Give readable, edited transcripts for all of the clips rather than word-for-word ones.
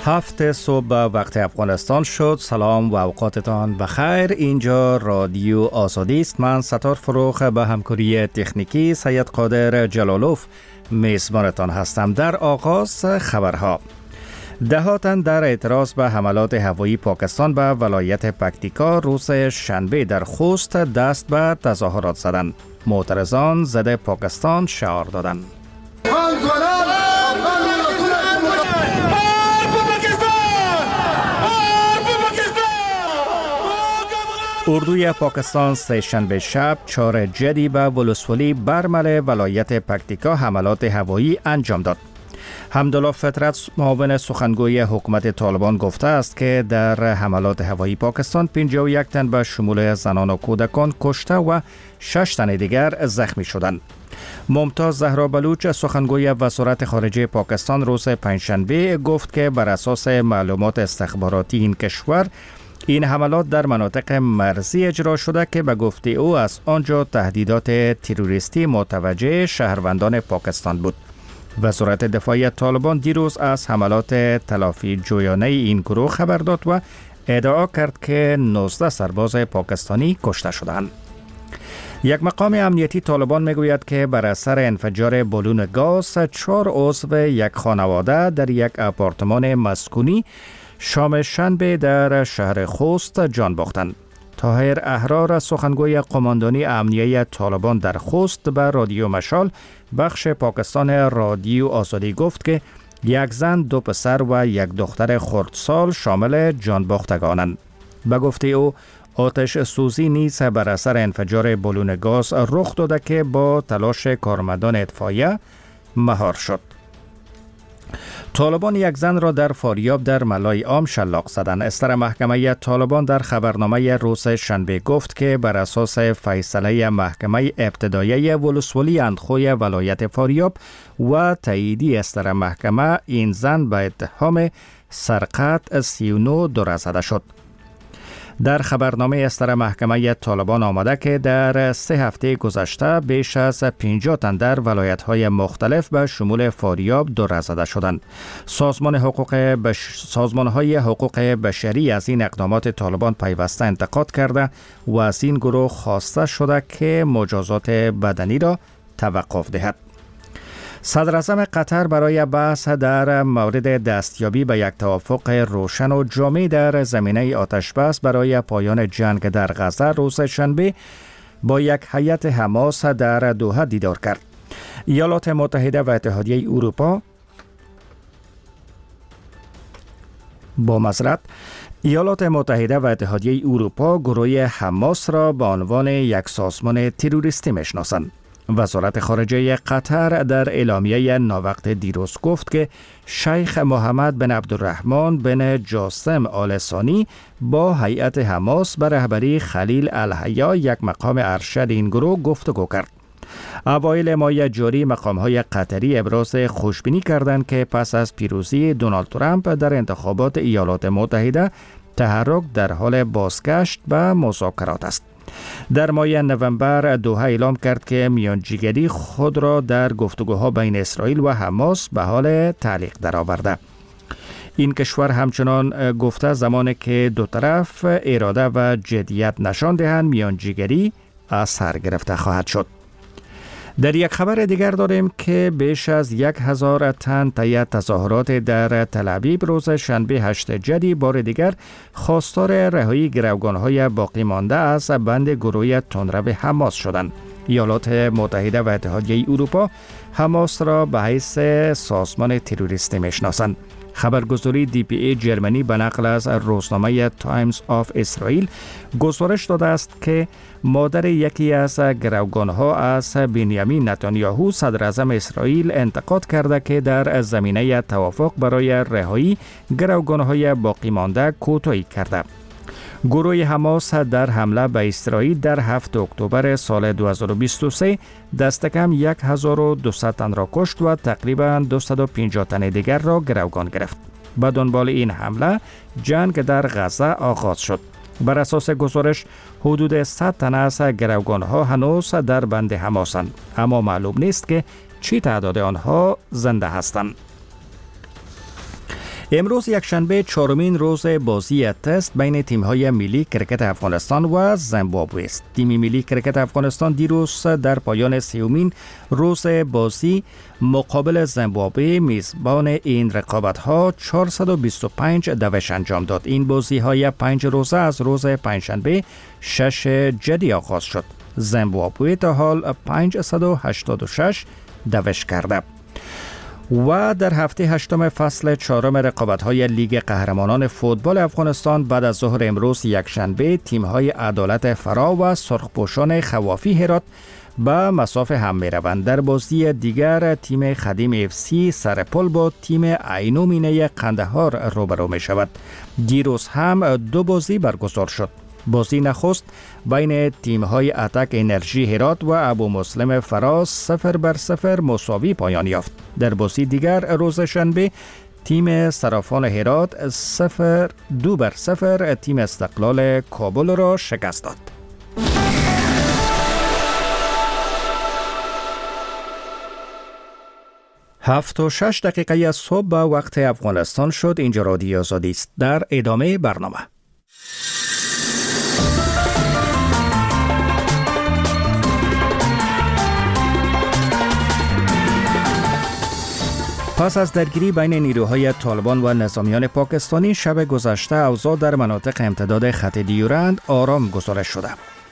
7 صبح وقت افغانستان شد. سلام و اوقاتتان بخیر. اینجا رادیو آزادی است. من ستار فروخ به همکاری تکنیکی سید قادر جلالوف میزبانتان هستم. در آغاز خبرها: ده‌ها تن در اعتراض به حملات هوایی پاکستان به ولایت پکتیکا روز شنبه در خوست دست به تظاهرات زدند. معترضان ضد پاکستان شعار دادند. اردوی پاکستان سه‌شنبه شب 4 جدی به ولسوالی برمل ولایت پکتیکا حملات هوایی انجام داد. حمدالله فطرت معاون سخنگوی حکومت طالبان گفته است که در حملات هوایی پاکستان 51 تن به شمول زنان و کودکان کشته و 6 تن دیگر زخمی شدند. ممتاز زهرا بلوچ سخنگوی وزارت خارجه پاکستان روز پنجشنبه گفت که بر اساس معلومات استخباراتی این کشور این حملات در مناطق مرزی اجرا شده که به گفته او از آنجا تهدیدات تروریستی متوجه شهروندان پاکستان بود. وزارت دفاعی طالبان دیروز از حملات تلافی جویانه این گروه خبر داد و ادعا کرد که 19 سرباز پاکستانی کشته شدند. یک مقام امنیتی طالبان میگوید که بر اثر انفجار بالون گاز 4 عضو یک خانواده در یک آپارتمان مسکونی شام شنبه در شهر خوست جان باختند. طاهر احرار سخنگوی قماندانی امنیه طالبان در خوست به رادیو مشال بخش پاکستان رادیو آزادی گفت که یک زن، 2 پسر و یک دختر خردسال شامل جان باختگانند. به گفته او آتش سوزی نیز بر اثر انفجار بالون گاز رخ داده که با تلاش کارمندان اطفائیه مهار شد. طالبان یک زن را در فاریاب در ملای عام شلاق زدند. استر محکمه طالبان در خبرنامه روز شنبه گفت که بر اساس فیصله محکمه ابتدایی ولسوالی اندخوی ولایت فاریاب و تاییدی استر محکمه این زن به اتهام سرقت 39 دور زده شد. در خبرنامه استر محکمه طالبان آمده که در 3 هفته گذشته بیش از 50 تن در ولایت‌های مختلف به شمول فاریاب دور زده شدند. سازمان‌های حقوق بشری از این اقدامات طالبان پیوسته انتقاد کرده و از این گروه خواسته شده که مجازات بدنی را توقف دهد. صدراعظم قطر برای بحث در مورد دستیابی به یک توافق روشن و جامع در زمینه آتشبس برای پایان جنگ در غزه روز شنبه با یک هیئت حماس در دوحه دیدار کرد. ایالات متحده و اتحادیه اروپا ایالات متحده و اتحادیه اروپا گروه حماس را به عنوان یک سازمان تروریستی میشناسند. وزارت خارجه قطر در اعلامیه ناوقت دیروز گفت که شیخ محمد بن عبدالرحمن بن جاسم آل ثانی با هیئت حماس به رهبری خلیل الحیا یک مقام ارشد این گروه گفتگو کرد. اوایل ماه جاری مقام‌های قطری ابراز خوشبینی کردند که پس از پیروزی دونالد ترامپ در انتخابات ایالات متحده تحرک در حال بازگشت به مذاکرات است. در ماه نوامبر دوحه اعلام کرد که میانجیگری خود را در گفتگوها بین اسرائیل و حماس به حال تعلیق درآورده. این کشور همچنان گفته زمانی که دو طرف اراده و جدیت نشان دهند میانجیگری از سر گرفته خواهد شد. در یک خبر دیگر داریم که بیش از 1000 تن طی تظاهرات در تل‌آویو روز شنبه 8 جدی بار دیگر خواستار رهایی گروگان‌های باقی مانده از بند گروه تندرو حماس شدند. ایالات متحده و اتحادیه اروپا حماس را به حیث سازمان تروریستی میشناسند. خبرگزاری DPA جرمنی به نقل از روزنامه تایمز آف اسرائیل گزارش داده است که مادر یکی از گروگان‌ها از بنیامین نتانیاهو صدراعظم اسرائیل انتقاد کرده که در زمینه توافق برای رهایی گروگان‌های باقی مانده کوتاهی کرده. گروه حماس در حمله به اسرائیل در 7 اکتبر سال 2023 دست کم 1200 تن را کشت و تقریباً 250 تن دیگر را گروگان گرفت. به دنبال این حمله جنگ در غزه آغاز شد. بر اساس گزارش حدود 100 تن از گروگان‌ها هنوز در بند حماسند، اما معلوم نیست که چی تعداد آنها زنده هستند. امروز یکشنبه چهارمین روز بازی تست بین تیم‌های ملی کرکت افغانستان و زیمبابوه است. تیم ملی کرکت افغانستان دیروز در پایان سومین روز بازی مقابل زیمبابوه میزبان این رقابت‌ها 425 دوش انجام داد. این بازی‌های 5 روزه از روز پنجشنبه 6 جدی آغاز شد. زیمبابوه تا حال 586 دوش کرده. و در هفته هشتم فصل چهارم رقابت‌های لیگ قهرمانان فوتبال افغانستان بعد از ظهر امروز یکشنبه تیم‌های عدالت فرا و سرخپوشان خوافی هرات به مسافه هم می‌روند. در بازی دیگر تیم خدیم FC سرپل با تیم عینو مینه قندهار روبرو می‌شود. دیروز هم دو بازی برگزار شد. بازی نخست بین تیم‌های اتک انرژی هرات و ابو مسلم فراز 0-0 مساوی پایان یافت. در بازی دیگر روز شنبه تیم صرافان هرات 0-2 تیم استقلال کابل را شکست داد. 7:06 از صبح به وقت افغانستان شد. اینجا رادیو آزادی است. در ادامه برنامه پس از درگیری بین نیروهای طالبان و نظامیان پاکستانی شب گذشته اوضاع در مناطق امتداد خط دیورند آرام گزارش شده.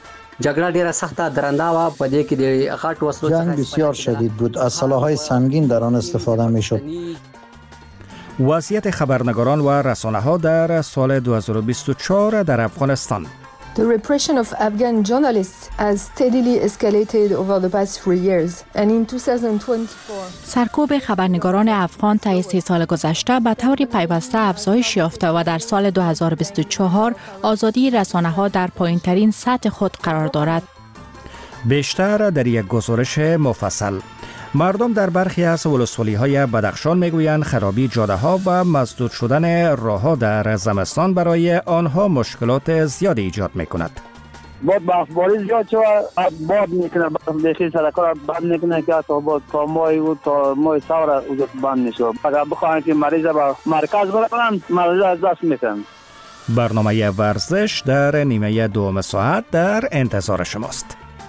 جنگ بسیار شدید بود. از سلاح‌های سنگین در آن استفاده می‌شد. وضعیت خبرنگاران و رسانه‌ها در سال 2024 در افغانستان. The repression of Afghan journalists has steadily escalated over the past 3 years and in 2024 سرکوب خبرنگاران افغان طی 3 سال گذشته به طور پیوسته افزایش یافته و در سال 2024 آزادی رسانه‌ها در پایین‌ترین سطح خود قرار دارد. بیشتر در یک گزارش مفصل. مردم در برخی از ولسوالی‌های بدخشان میگویند خرابی جاده‌ها و مسدود شدن راه‌ها در زمستان برای آنها مشکلات زیادی ایجاد می‌کند. برفباری زیاد شد، باد میکنه، بخی سرکا را بند میکنه که تا ماه سور بند میشه. اگر بخواهند که مریض به مرکز برن، مریض از دست میکنن. برنامه ورزش در نیمه دوم ساعت در انتظار شماست.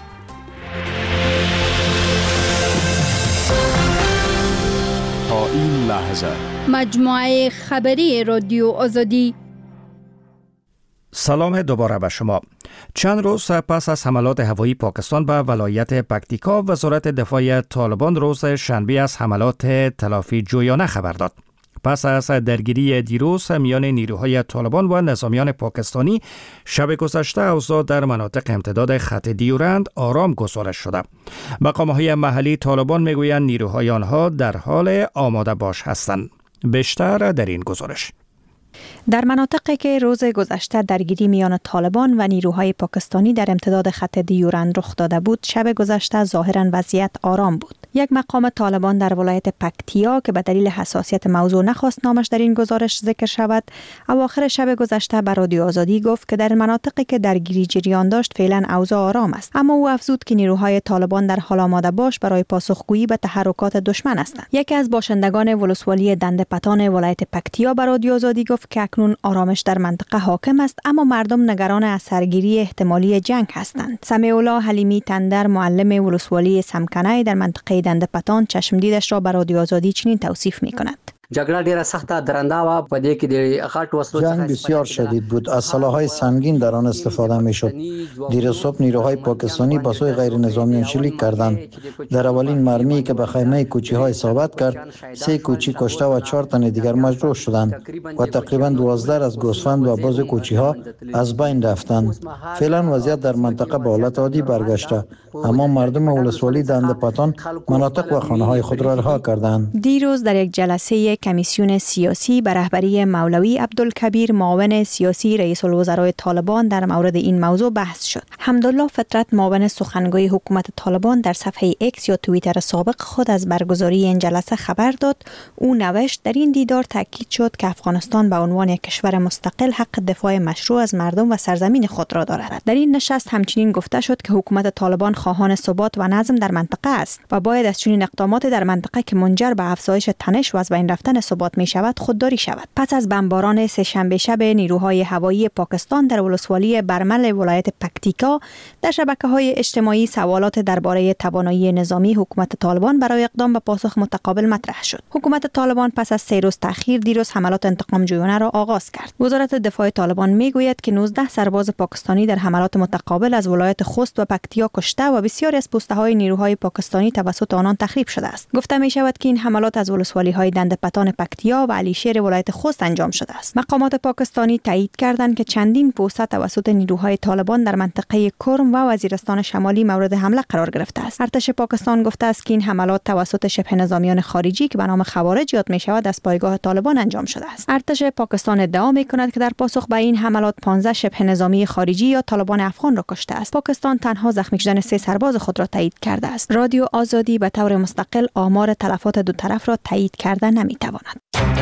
این لحظه مجموعه خبری رادیو آزادی. سلام دوباره به شما. چند روز پس از حملات هوایی پاکستان به ولایت پکتیکا، وزارت دفاع طالبان روز شنبه از حملات تلافی جویانه خبر داد. پس از درگیری دیروز میان نیروهای طالبان و نظامیان پاکستانی شب گذشته اوضاع در مناطق امتداد خط دیورند آرام گزارش شده. مقام‌های محلی طالبان میگویند نیروهای آنها در حال آماده باش هستند. بیشتر در این گزارش. در مناطقی که روز گذشته درگیری میان طالبان و نیروهای پاکستانی در امتداد خط دیورند رخ داده بود، شب گذشته ظاهراً وضعیت آرام بود. یک مقام طالبان در ولایت پکتیا که به دلیل حساسیت موضوع نخواست نامش در این گزارش ذکر شود، اواخر شب گذشته به رادیو آزادی گفت که در مناطقی که درگیری جریان داشت فعلا اوضاع آرام است، اما او افزود که نیروهای طالبان در حال آماده باش برای پاسخگویی به تحرکات دشمن هستند. یکی از باشندگان ولسوالی دندپتان ولایت پکتیا به رادیو آزادی گفت که اکنون آرامش در منطقه حاکم است، اما مردم نگران از سرگیری احتمالی جنگ هستند. سمیع الله حلیمی تندر، معلم ولسوالی سمکنه در منطقه دندپتان، چشمدیدش را به رادیو آزادی چنین توصیف می‌کند. جنگ بسیار شدید بود. از سلاح‌های سنگین در آن استفاده می‌شد. دیر صبح نیروهای پاکستانی با سوی غیر نظامیان شلیک کردند. در اولین مرمی که به خیمه کوچی‌ها اصابت کرد، 3 کوچی کشته و 4 تن دیگر مجروح شدند و تقریباً 12 از گوسفند و باز کوچی‌ها از بین رفتند. فعلا وضعیت در منطقه به حالت عادی برگشته، اما مردم ولسوالی دندپتان مناطق و خانه‌های خود را رها کردند. دیروز در یک جلسه کمیسیون سیاسی به رهبری مولوی عبدالکبیر، معاون سیاسی رئیس الوزراء طالبان، در مورد این موضوع بحث شد. حمدالله فطرت، معاون سخنگوی حکومت طالبان، در صفحه ایکس یا توییتر سابق خود از برگزاری این جلسه خبر داد. او نوشت در این دیدار تاکید شد که افغانستان به عنوان یک کشور مستقل حق دفاع مشروع از مردم و سرزمین خود را دارد. در این نشست همچنین گفته شد که حکومت طالبان خواهان ثبات و نظم در منطقه است و باید از چنین اقدامات در منطقه که منجر به افزایش تنش و از بین رفتن رفتن ثبات می شود خودداری شود. پس از بمباران سه‌شنبه شب نیروهای هوایی پاکستان در ولسوالی برمل ولایت پکتیکا، در شبکه‌های اجتماعی سوالات درباره توانایی نظامی حکومت طالبان برای اقدام به پاسخ متقابل مطرح شد. حکومت طالبان پس از 3 روز تأخیر دیروز حملات انتقام جویانه را آغاز کرد. وزارت دفاع طالبان میگوید که 19 سرباز پاکستانی در حملات متقابل از ولایت خوست و پکتیا کشته و بسیاری از پوسته‌های نیروهای پاکستانی توسط آنان تخریب شده است. گفته می شود که این حملات از ولسوالی‌های دندپتان پکتیا و علیشیر ولایت خوست انجام شده است. مقامات پاکستانی تایید کردند که چندین پوسته توسط نیروهای طالبان در منطقه کرم و وزیرستان شمالی مورد حمله قرار گرفته است. ارتش پاکستان گفته است که این حملات توسط شبه نظامیان خارجی که به نام خوارج یاد می شود از پایگاه طالبان انجام شده است. ارتش پاکستان ادعا می کند که در پاسخ به این حملات 15 شبه نظامی خارجی یا طالبان افغان را کشته است. پاکستان تنها زخمی شدن 3 سرباز خود را تایید کرده است. رادیو آزادی به طور مستقل آمار تلفات دو طرف را تایید کرده نمی تواند.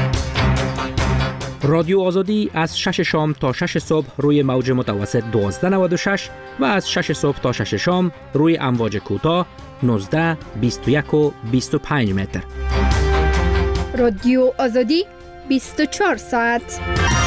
رادیو آزادی از 6 شام تا 6 صبح روی موج متوسط 1296 و از 6 صبح تا 6 شام روی امواج کوتاه 19، 21 و 25 متر. رادیو آزادی 24 ساعت.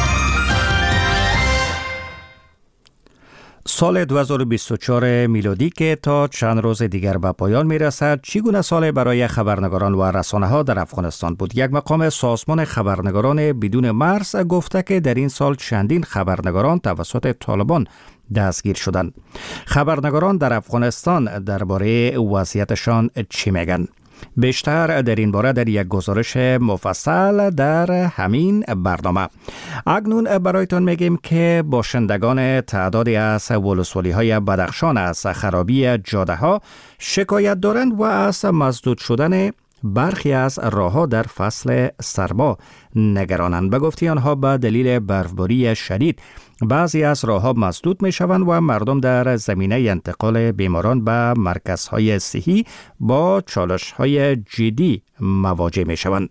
سال 2024 میلادی که تا چند روز دیگر به پایان میرسد، چگونه سال برای خبرنگاران و رسانه‌ها در افغانستان بود؟ یک مقام سازمان خبرنگاران بدون مرز گفته که در این سال چندین خبرنگاران توسط طالبان دستگیر شدند. خبرنگاران در افغانستان درباره وضعیتشان چی میگن؟ بیشتر در این باره در یک گزارش مفصل در همین برنامه. اکنون برایتان میگیم که باشندگان تعدادی از ولسوالی‌های بدخشان از خرابی جاده‌ها شکایت دارند و از مسدود شدن برخی از راه‌ها در فصل سرما نگرانند. به گفته آنها به دلیل برفباری شدید بعضی از راه‌ها مسدود می‌شوند و مردم در زمینه انتقال بیماران به مرکزهای صحی با چالش‌های جدی مواجه می‌شوند.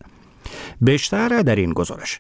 بیشتر در این گزارش.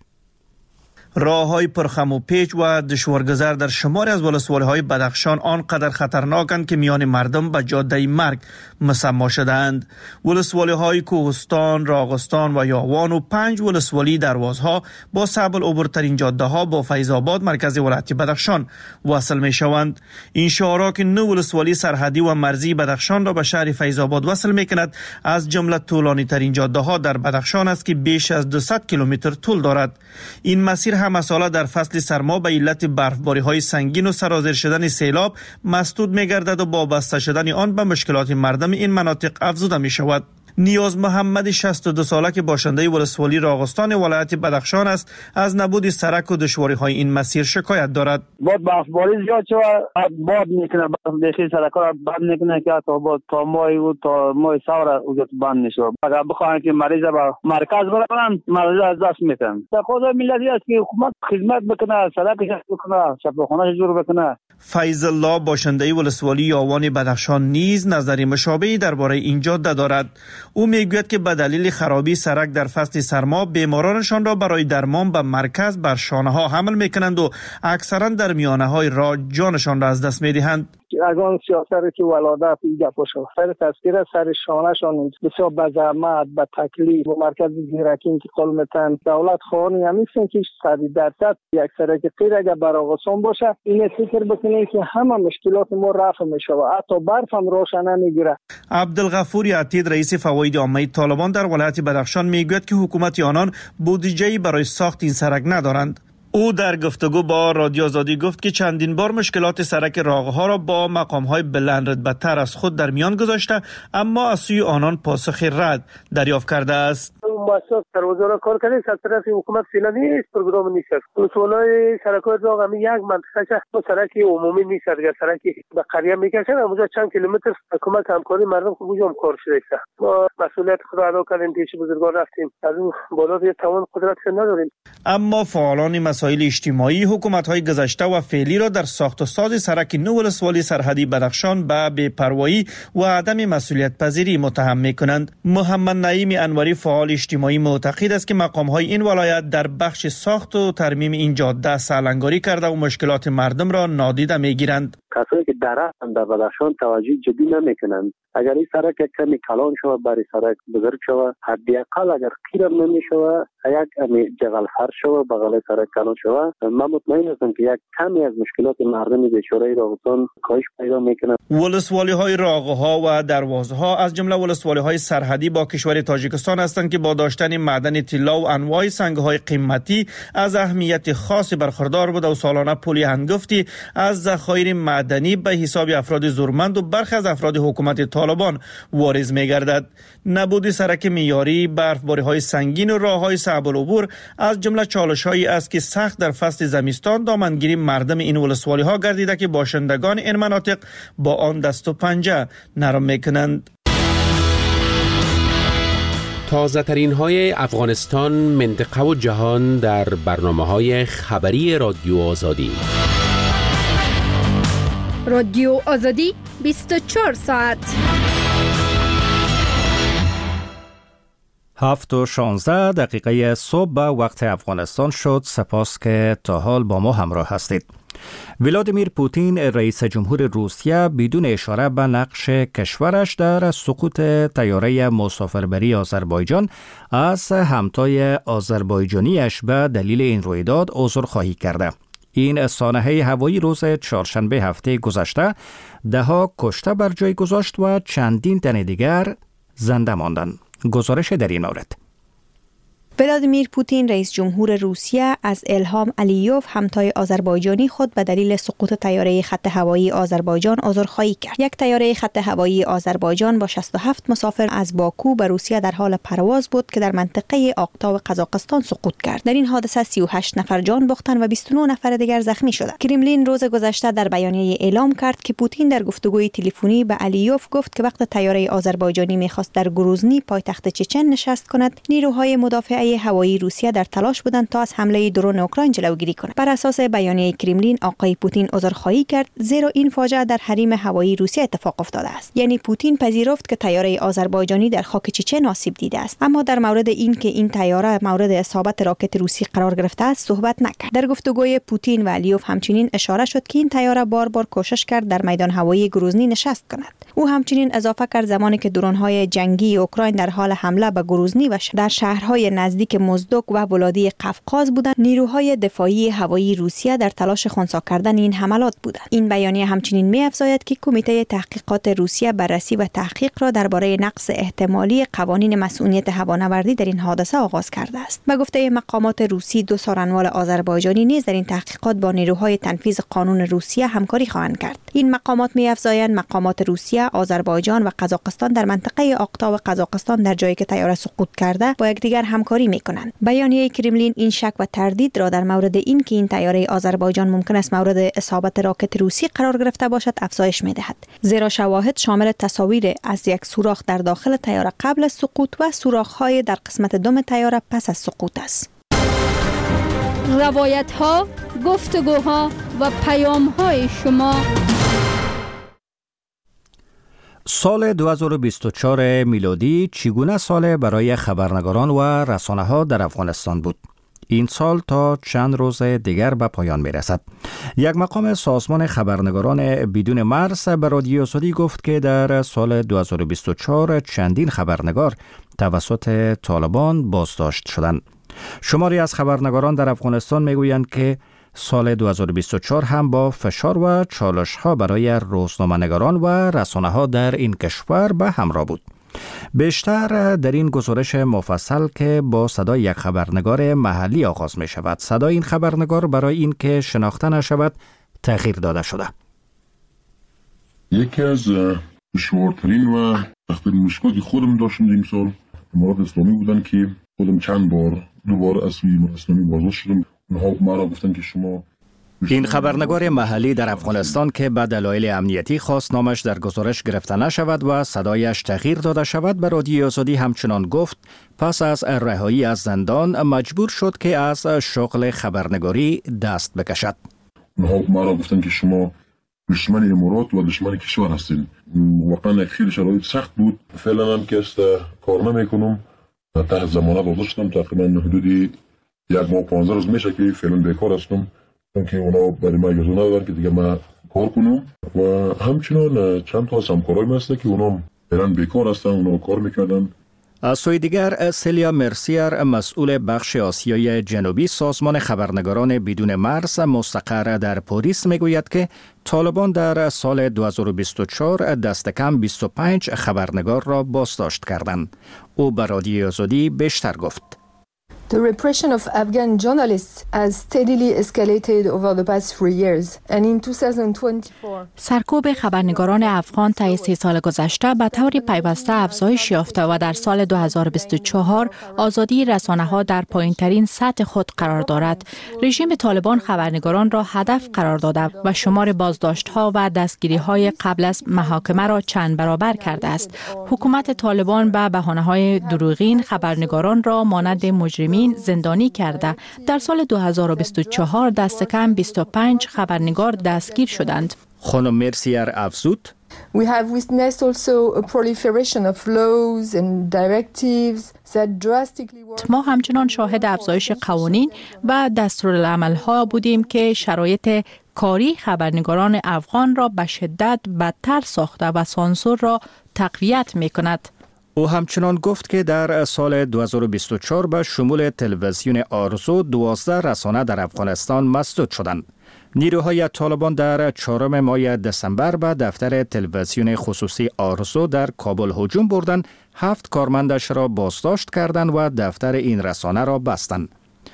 راه‌های پرخم و پیچ و دشوارگذر در شماری از ولسوالی‌های بدخشان آنقدر خطرناکند که میان مردم به جاده مرگ مسما شدند. ولسوالی‌های کوهستان، راغستان و یاوان و 5 ولسوالی دروازها با صعب العبورترین جاده‌ها با فیض آباد مرکز ولایت بدخشان وصل می‌شوند. این شهرها که 9 ولسوالی سرحدی و مرزی بدخشان را به شهر فیض آباد وصل می‌کند، از جمله طولانی‌ترین جاده‌ها در بدخشان است که بیش از 200 کیلومتر طول دارد. این مسیر مساله در فصل سرما به علت برفباری‌های سنگین و سرازیر شدن سیلاب مسدود می‌گردد و با بسته شدن آن به مشکلات مردم این مناطق افزوده می‌شود. نیاز محمد 62 ساله که باشنده ولسوالی راغستان ولایت بدخشان است، از نبود سرک و دشواری‌های این مسیر شکایت دارد. باد برفباری زیاد شد، باد میکنه، بخی سرکا را بند میکنه که تا ماه و تا ماه سوار اوجت بند نشه. اگر بخواهند که مریض با مرکز برن، مریض از دست میتن. تقاضا ملتی است که حکومت خدمت بکنه، سرکش بکنه، شفاخانه‌اش جور بکنه. فیض الله باشنده ولسوالی یاوان بدخشان نیز نظری مشابهی درباره این جاده دارد. او میگوید که به دلیل خرابی سرک در فصل سرما بیمارانشان را برای درمان به مرکز بر شانه‌ها حمل میکنند و اکثرا در میانه‌های راه جانشان را از دست میدهند. از آن سیاست که ولادت این گپ شد، سر تذکیر سر شانهشان بسیار به زحمت به تکلیف و مرکز زیرکی انتقال میتن. دولت خواهانی همیشن که 100% یک سرک غیر اگر براغسان باشه، این فکر بکنید که همه مشکلات ما رفع میشه و حتی برف هم روشن نمیگیره. عبدالغفور عتید رئیس فواید عامه طالبان در ولایت بدخشان میگوید که حکومت آنان بودجه‌ای برای ساخت این سرک ندارند. او در گفتگو با رادیو آزادی گفت که چندین بار مشکلات سرک راهها را با مقام‌های بلند رتبه‌تر از خود در میان گذاشته، اما از سوی آنان پاسخ رد دریافت کرده است. مؤسسات در وزارت کار کردن از طرف حکومت فعلا نیست، پروگرام نیست. ولسوالی سرک‌های راه هم یک منطقه سرک عمومی نیست، اگر سرکی به قریه میکشن اونجا چند کیلومتر حکومت همکاری مردم خوب هم کار شده است. ما مسئولیت خود ادا کردیم، پیش بزرگان رفتیم، از اون بالا یه توان قدرت نداریم. اما فعالان مسائل اجتماعی حکومت‌های گذشته و فعلی را در ساخت و ساز سرک نو ولسوالی سرحدی بدخشان به بی‌پروایی و عدم مسئولیت پذیری متهم می‌کنند. محمد نعیم انوری فعال اجتماعی معتقد است که مقام‌های این ولایت در بخش ساخت و ترمیم این جاده سالنگاری کرده و مشکلات مردم را نادیده می‌گیرند. کسایی که درختن در بدخشان توجه جدی نمیکنند. اگر این سرک کمی کلان شود، برای سرک بزرگ شود، حداقل اگر قیرم نمیشود، یک جغل فرش شود، بغل سرک کلان شود، من مطمئن هستم که یک کمی از مشکلات مردم بیچاره راغستان کاهش پیدا میکنه. ولسوالی‌های راغها و دروازها از جمله ولسوالی‌های سرحدی با کشور تاجیکستان هستند که با داشتن معدن طلا و انواع سنگ‌های قیمتی از اهمیت خاصی برخوردار بود و سالانه پولی هنگفتی از ذخایر معدنی به حساب افراد زورمند و برخی از افراد حکومت طالبان واریز می‌گردد. نبود سرک معیاری، برفباری‌های سنگین و راه‌های صعب العبور از جمله چالش‌هایی است که سخت در فصل زمستان دامنگیری مردم این ولسوالی‌ها گردیده که باشندگان این مناطق با آن دست و پنجه نرم می‌کنند. تازه ترین های افغانستان، منطقه و جهان در برنامه‌های خبری رادیو آزادی. رادیو آزادی 24 ساعت. 7:16 صبح به وقت افغانستان شد. سپاس که تا حال با ما همراه هستید. ولادیمیر پوتین رئیس جمهور روسیه بدون اشاره به نقش کشورش در سقوط طیاره مسافربری آذربایجان از همتای آذربایجانیش به دلیل این رویداد عذرخواهی کرده. این سانحه هوایی روز چهارشنبه هفته گذشته ده‌ها کشته بر جای گذاشت و چندین تن دیگر زنده ماندند. گزارش در این مورد. ولادیمیر پوتین رئیس جمهور روسیه از الهام علیوف همتای آذربایجانی خود به دلیل سقوط طیاره خط هوایی آذربایجان عذرخواهی کرد. یک طیاره خط هوایی آذربایجان با 67 مسافر از باکو به روسیه در حال پرواز بود که در منطقه آقتا و قزاقستان سقوط کرد. در این حادثه 38 نفر جان باختند و 29 نفر دیگر زخمی شدند. کرملین روز گذشته در بیانیه اعلام کرد که پوتین در گفتگوی تلفنی به علیوف گفت که وقت طیاره آذربایجانی می‌خواست در گروزنی پایتخت چچن نشست کند، نیروهای مدافع هوایی روسیه در تلاش بودند تا از حمله درون اوکراین جلوگیری کنند. بر اساس بیانیه کرملین، آقای پوتین عذرخواهی کرد زیرا این فاجعه در حریم هوایی روسیه اتفاق افتاده است. یعنی پوتین پذیرفت که طیاره آذربایجانی در خاک چچن آسیب دیده است، اما در مورد این که این طیاره مورد اصابت راکت روسی قرار گرفته است صحبت نکرد. در گفتگوی پوتین و علیوف همچنین اشاره شد که این طیاره بار کوشش کرد در میدان هوایی گروزنی نشست کند. او همچنین اضافه کرد زمانی که درون‌های جنگی اوکراین در حال حمله به گروزنی و در شهرهای نزدیک موزدوک و ولادی قفقاز بودند، نیروهای دفاعی هوایی روسیه در تلاش خنثی کردن این حملات بودند. این بیانیه همچنین می‌افزاید که کمیته تحقیقات روسیه بررسی و تحقیق را درباره نقض احتمالی قوانین مسئولیت هوانوردی در این حادثه آغاز کرده است. به گفته مقامات روسی، دو سارنوال آذربایجانی نیز در این تحقیقات با نیروهای تنفیذ قانون روسیه همکاری خواهند کرد. این مقامات می‌افزایند مقامات روسیه، آذربایجان و قزاقستان در منطقه آقتا و قزاقستان در جایی که طیاره سقوط کرده با یکدیگر همکاری می‌کنند. بیانیه کرملین این شک و تردید را در مورد این که این طیاره آذربایجان ممکن است مورد اصابت راکت روسی قرار گرفته باشد افزایش می‌دهد، زیرا شواهد شامل تصاویر از یک سوراخ در داخل طیاره قبل از سقوط و سوراخ‌های در قسمت دم طیاره پس از سقوط است. روایت‌ها، گفتگوها و پیام‌های شما. سال 2024 میلادی چگونه سال برای خبرنگاران و رسانه‌ها در افغانستان بود؟ این سال تا چند روز دیگر به پایان می‌رسد. یک مقام سازمان خبرنگاران بدون مرز به رادیو آزادی گفت که در سال 2024 چندین خبرنگار توسط طالبان بازداشت شدند. شماری از خبرنگاران در افغانستان میگویند که سال 2024 هم با فشار و چالش‌ها برای روزنامه‌نگاران و رسانه‌ها در این کشور به همراه بود. بیشتر در این گزارش مفصل که با صدای یک خبرنگار محلی آغاز می شود. صدای این خبرنگار برای این که شناخته نشود تأخیر داده شده. یکی از دشوارترین و سخت‌ترین مشکلاتی خودم داشتم این سال امارات اسلامی بودن که خودم چند بار دوباره از امارات اسلامی بازداشت شدم. اونها ما را گفتن که شما این خبرنگار محلی در افغانستان که به دلایل امنیتی خواست نامش در گزارش گرفته نشود و صدایش تغییر داده شود به رادیو آزادی همچنان گفت پس از رهایی از زندان مجبور شد که از شغل خبرنگاری دست بکشد. اونها ما را گفتن که شما دشمن امارات و دشمن کشور هستید. واقعا خیلی شرایط سخت بود. فعلا هم که است کار نمیکنم. تحت ضمانت آزاد شدم. تقریبا حدود 1 ماه 15 روز میشه که فعلا بیکار هستم. که اونا برای ما اجازه ندادن که دیگه ما کار کنم و همچنان چند تا همکارای ما هست که اونا برن بیکار هستن، اونا کار میکردن. از سوی دیگر سیلیا مرسیر مسئول بخش آسیای جنوبی سازمان خبرنگاران بدون مرز مستقر در پاریس میگوید که طالبان در سال 2024 دست کم 25 خبرنگار را بازداشت کردند. او به رادیو آزادی بیشتر گفت. The repression of Afghan journalists has steadily escalated over the past 3 years and in 2024 سرکوب خبرنگاران افغان طی 3 سال گذشته به طور پیوسته افزایش یافته و در سال 2024 آزادی رسانه‌ها در پایین‌ترین سطح خود قرار دارد. رژیم طالبان خبرنگاران را هدف قرار داده و شمار بازداشت‌ها و دستگیری‌های قبل از محاکمه را چند برابر کرده است. حکومت طالبان به بهانه‌های دروغین خبرنگاران را مانند مجرمین زندانی کرده. در سال 2024 دست کم 25 خبرنگار دستگیر شدند. خانم مرسیر افزود: We have witnessed also a proliferation of laws and directives that drastically ما همچنان شاهد افزایش قوانین و دستورالعمل‌ها بودیم که شرایط کاری خبرنگاران افغان را به شدت بدتر ساخته و سانسور را تقویت می‌کند. او همچنان گفت که در سال 2024 به شمول تلویزیون آرزو 12 رسانه در افغانستان مسدود شدند. نیروهای طالبان در 4 ماه دسامبر به دفتر تلویزیون خصوصی آرزو در کابل هجوم بردند، 7 کارمندش را بازداشت کردند و دفتر این رسانه را بستند.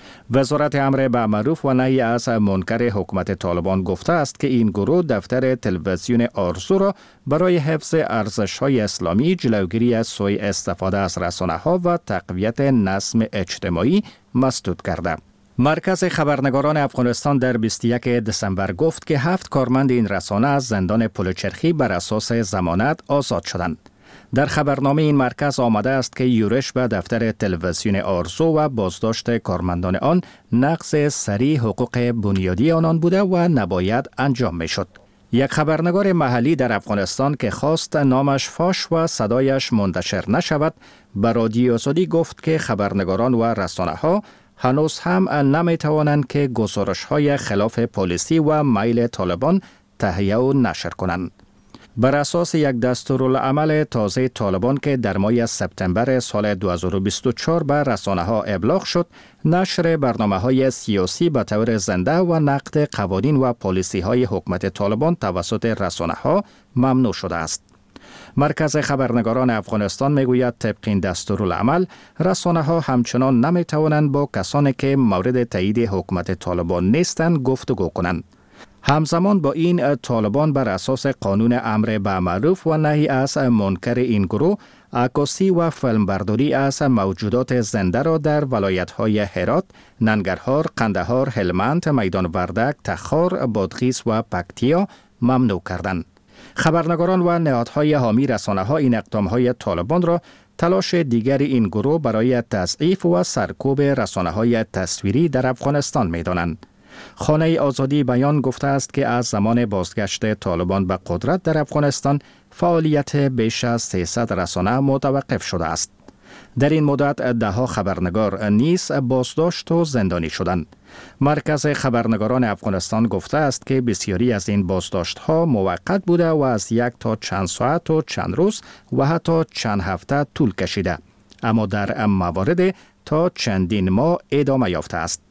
وزارت امر بالمعروف و نهی از منکر حکومت طالبان گفته است که این گروه دفتر تلویزیون آرزو را برای حفظ ارزش‌های اسلامی، جلوگیری از سوء استفاده از رسانه‌ها و تقویت نظم اجتماعی مسدود کرده. مرکز خبرنگاران افغانستان در 21 دسامبر گفت که 7 کارمند این رسانه از زندان پلچرخی بر اساس ضمانت آزاد شدند. در خبرنامه این مرکز آمده است که یورش به دفتر تلویزیون آرزو و بازداشت کارمندان آن نقض سریع حقوق بنیادی آنان بوده و نباید انجام می شد. یک خبرنگار محلی در افغانستان که خواست نامش فاش و صدایش منتشر نشود، به رادیو آزادی گفت که خبرنگاران و رسانه ها هنوز هم نمی توانند که گزارش های خلاف پلیسی و میل طالبان تهیه و نشر کنند. بر اساس یک دستورالعمل تازه طالبان که در ماه سپتامبر سال 2024 به رسانه‌ها ابلاغ شد، نشر برنامه‌های سیاسی به طور زنده و نقد قوانین و پالیسی‌های حکومت طالبان توسط رسانه‌ها ممنوع شده است. مرکز خبرنگاران افغانستان میگوید طبق این دستورالعمل رسانه‌ها همچنان نمی‌توانند با کسانی که مورد تایید حکومت طالبان نیستند گفتگو کنند. همزمان با این طالبان بر اساس قانون امر بالمعروف و نهی از منکر این گروه عکاسی و فیلمبرداری از موجودات زنده را در ولایت‌های هرات، ننگرهار، قندهار، هلمند، میدان وردک، تخار، بادغیس و پکتیا ممنوع کردند. خبرنگاران و نهادهای حامی رسانه‌ها این اقدام‌های طالبان را تلاش دیگر این گروه برای تضعیف و سرکوب رسانه‌های تصویری در افغانستان می‌دانند. خانه آزادی بیان گفته است که از زمان بازگشت طالبان به قدرت در افغانستان فعالیت بیش از 300 رسانه متوقف شده است. در این مدت ده‌ها خبرنگار نیز بازداشت و زندانی شدند. مرکز خبرنگاران افغانستان گفته است که بسیاری از این بازداشت‌ها موقت بوده و از 1 تا چند ساعت و چند روز و حتی چند هفته طول کشیده، اما در موارد تا چندین ماه ادامه یافته است.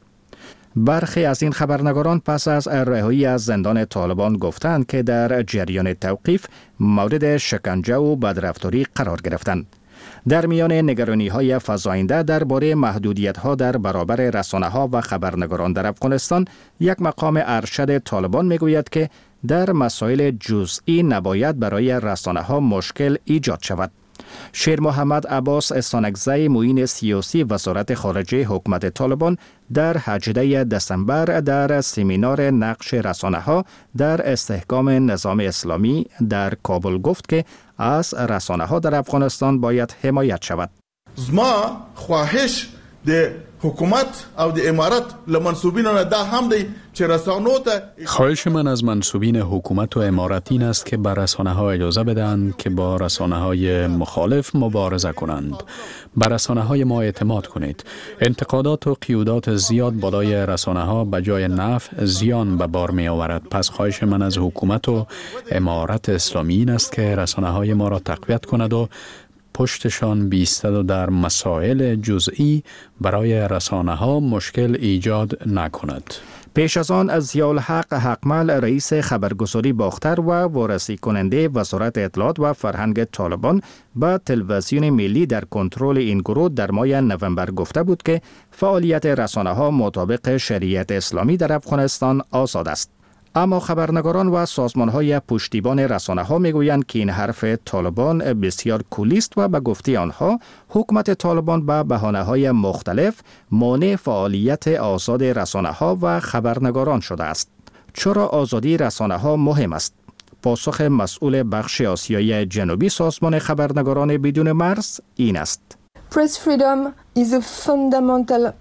برخی از این خبرنگاران پس از رهایی از زندان طالبان گفتند که در جریان توقیف مورد شکنجه و بدرفتاری قرار گرفتند. در میان نگرانی‌های فزاینده درباره محدودیت‌ها در برابر رسانه‌ها و خبرنگاران در افغانستان، یک مقام ارشد طالبان می‌گوید که در مسائل جزئی نباید برای رسانه‌ها مشکل ایجاد شود. شیر محمد عباس استانکزی معین سیاسی وزارت خارجه حکومت طالبان در 18 دسامبر در سمینار نقش رسانه‌ها در استحکام نظام اسلامی در کابل گفت که از رسانه‌ها در افغانستان باید حمایت شود. ما خواهش د حکومت او د امارت لمنصوبینو نه دا هم دی چې رسانو ته خواهش من از منصوبین حکومت و امارت این است که به رسانه‌ها اجازه بدهند که با رسانه‌های مخالف مبارزه کنند. به رسانه‌های ما اعتماد کنید. انتقادات و قیودات زیاد بالای رسانه‌ها به جای نفع زیان به بار می آورد. پس خواهش من از حکومت و امارت اسلامی این است که رسانه‌های ما را تقویت کند و پشتشان بیستد و در مسائل جزئی برای رسانه‌ها مشکل ایجاد نکند. پیش از آن از ضیاءالحق حقمل رئیس خبرگزاری باختر و وارسی کننده وزارت اطلاعات و فرهنگ طالبان به تلویزیون ملی در کنترل این گروه در ماه نوامبر گفته بود که فعالیت رسانه‌ها مطابق شریعت اسلامی در افغانستان آزاد است. اما خبرنگاران و سازمان‌های پشتیبان رسانه‌ها می‌گویند که این حرف طالبان بسیار کلی است و به گفته آنها حکومت طالبان به بهانه‌های مختلف مانع فعالیت آزاد رسانه‌ها و خبرنگاران شده است. چرا آزادی رسانه‌ها مهم است؟ پاسخ مسئول بخش آسیای جنوبی سازمان خبرنگاران بدون مرز این است. Press freedom is a fundamental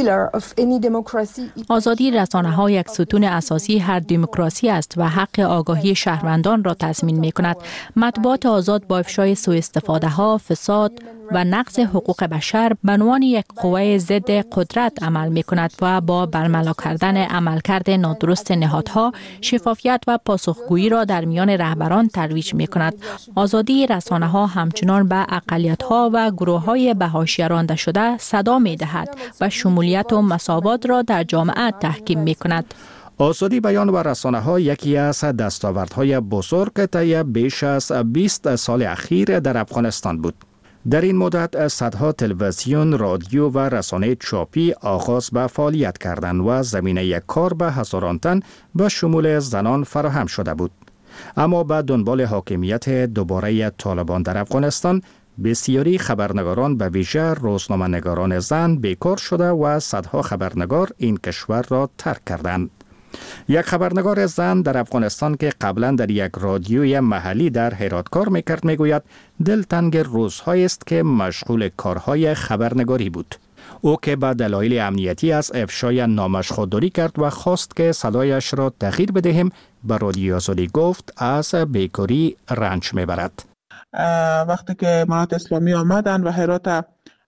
آزادی رسانه‌ها یک ستون اساسی هر دموکراسی است و حق آگاهی شهروندان را تضمین می‌کند. مطبوعات آزاد با افشای سوءاستفاده‌ها، فساد و نقض حقوق بشر به عنوان یک قوه ضد قدرت عمل می‌کند و با برملا کردن عملکرد نادرست نهادها، شفافیت و پاسخگویی را در میان رهبران ترویج می‌کند. آزادی رسانه‌ها همچنان به اقلیت‌ها و گروه‌های به حاشیه رانده شده صدا می‌دهد و شمولیت و مساوات را در جامعه تحکیم می‌کند. آزادی بیان و رسانه‌ها یکی از دستاوردهای بزرگ طی بیش از 20 سال اخیر در افغانستان بود. در این مدت صدها تلویزیون، رادیو و رسانه چاپی آغاز به فعالیت کردند و زمینه کار به هزاران تن به شمول زنان فراهم شده بود. اما به دنبال حاکمیت دوباره طالبان در افغانستان، بسیاری خبرنگاران به ویژه روزنامه‌نگاران زن بیکار شده و صدها خبرنگار این کشور را ترک کردند. یک خبرنگار زن در افغانستان که قبلا در یک رادیوی محلی در هرات کار میکرد میگوید دلتنگ روزهایی است که مشغول کارهای خبرنگاری بود. او که به دلایل امنیتی از افشای نامش خودداری کرد و خواست که صدایش را تغییر بدهیم، به رادیو آزادی گفت از بیکاری رنج میبرد. وقتی که امارت اسلامی آمدن و هرات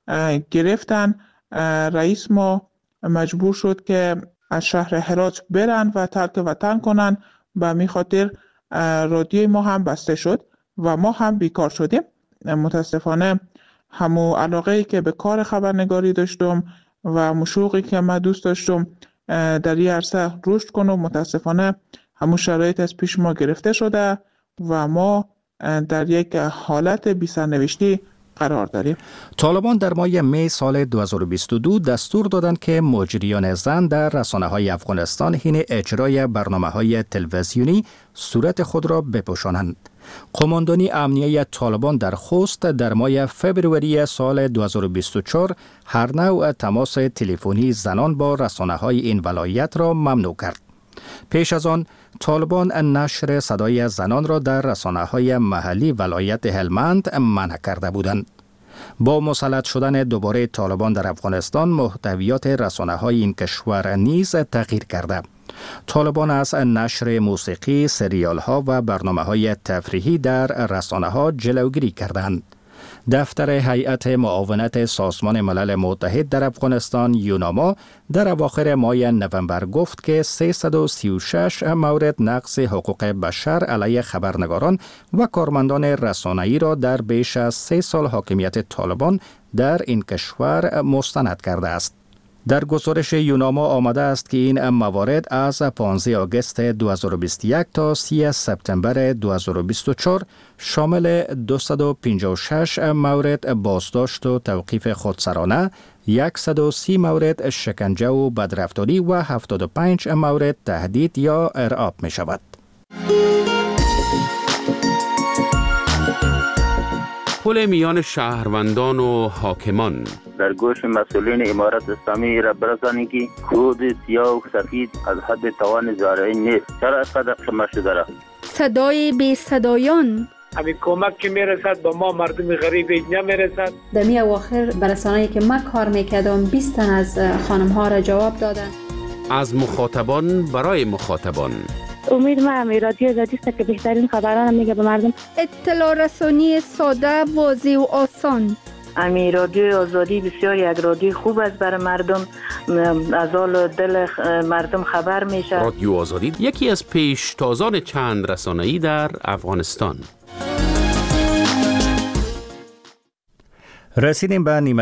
گرفتن، رئیس ما مجبور شد که از شهر هرات برن و ترک وطن کنن. به می خاطر رادیوی ما هم بسته شد و ما هم بیکار شدیم. متاسفانه همو علاقه‌ای که به کار خبرنگاری داشتم و مشوقی که من دوست داشتم در این عرصه رشد کنم، متاسفانه همو شرایط از پیش ما گرفته شده و ما در یک حالت بی‌سرنوشتی قرار داریم. طالبان در ماه می سال 2022 دستور دادند که مجریان زن در رسانه‌های افغانستان حین اجرای برنامه‌های تلویزیونی صورت خود را بپوشانند. قماندانی امنیه طالبان در خوست در ماه فبروری سال 2024 هر نوع تماس تلفنی زنان با رسانه‌های این ولایت را ممنوع کرد. پیش از آن طالبان نشر صدای زنان را در رسانه‌های محلی ولایت هلمند منع کرده بودند. با مسلط شدن دوباره طالبان در افغانستان، محتویات رسانه‌های این کشور نیز تغییر کرده. طالبان از نشر موسیقی، سریال‌ها و برنامه‌های تفریحی در رسانه‌ها جلوگیری کردند. دفتر هیئت معاونت سازمان ملل متحد در افغانستان یوناما در اواخر ماه نوامبر گفت که 336 مورد نقض حقوق بشر علیه خبرنگاران و کارمندان رسانه‌ای را در بیش از 3 سال حاکمیت طالبان در این کشور مستند کرده است. در گزارش یوناما آمده است که این موارد از 15 آگوست 2021 تا 30 سپتامبر 2024 شامل 256 مورد بازداشت و توقیف خودسرانه، 130 مورد شکنجه و بدرفتاری و 75 مورد تهدید یا ارعاب می شود. پل میان شهروندان و حاکمان در گوش مسئولین امارت اسلامی را برسانی که خود سیاه و سفید از حد توان زارعین نیست. چرا اینقدر شما شده را؟ صدای بی صدایان همین کمک که میرسد به ما مردم غریب نمیرسد. در می اواخر برسانه‌ای که من کار میکردم 20 تن از خانم ها را جواب دادن. از مخاطبان برای مخاطبان. امید من رادیو آزادی است که بهترین خبران میگه به مردم. اطلاع رسانی ساده، واضح و آسان. امی رادیو آزادی بسیار یک رادیو خوب است برای مردم، از حال دل مردم خبر میشه. رادیو آزادی یکی از پیشتازان چند رسانه‌ای در افغانستان. رسیدیم به نیمه